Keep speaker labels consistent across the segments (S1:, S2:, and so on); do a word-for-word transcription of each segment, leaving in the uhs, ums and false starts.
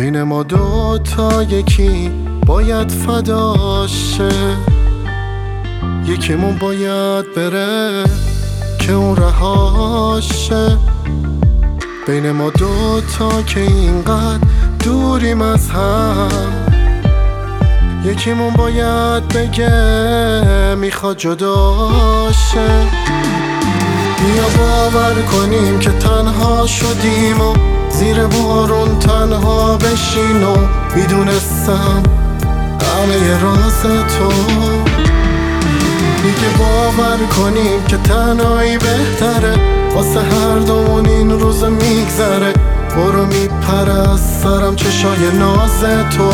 S1: بین ما دو تا یکی باید فداشه، یکیمون باید بره که اون رهاشه. بین ما دو تا که اینقدر دوریم از هم، یکیمون باید بگه میخواد جداشه. بیا باور کنیم که تنها شدیم و زیر بارون تنها بشین و میدونستم همه راز تو. دیگه باور کنیم که تنهایی بهتره، واسه هر دومون این روز میگذره. برو میپره از سرم چشای ناز تو.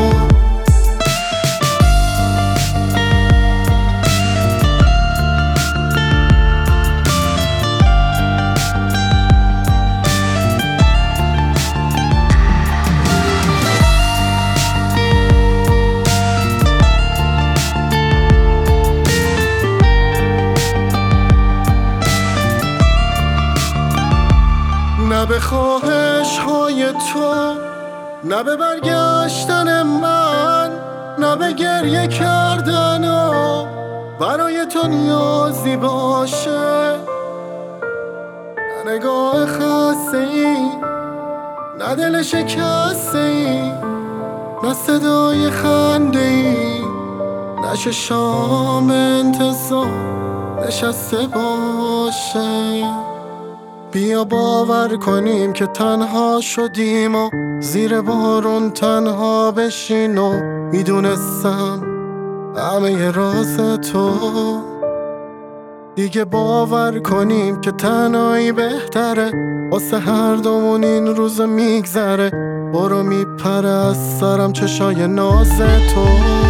S1: نه به خواهش های تو، نه به برگشتن من، نه به گریه کردن و برای تو نیازی باشه. نه نگاه خسته ای، نه دل شکسته ای، نه صدای خنده ای، نه چشام انتظار نشسته باشه. بیا باور کنیم که تنها شدیم و زیر بارون تنها بشین و میدونستم همه راز تو. دیگه باور کنیم که تنهایی بهتره، واسه هر دومون این روز میگذره. برو میپره از سرم چشای ناز تو.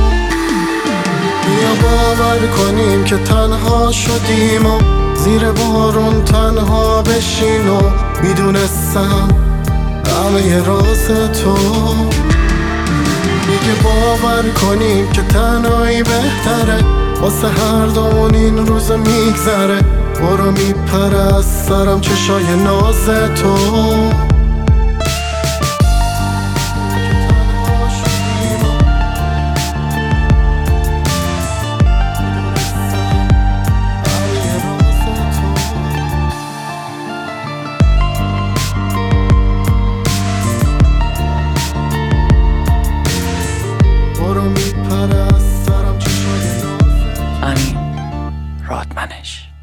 S1: بیا باور کنیم که تنها شدیم و زیر بارون تنها بشین و میدونستم همه راز تو. دیگه باور کنیم که تنهایی بهتره، واسه هر دومون این روز میگذره. برو میپره از سرم چشای ناز تو.
S2: امین رادمنش.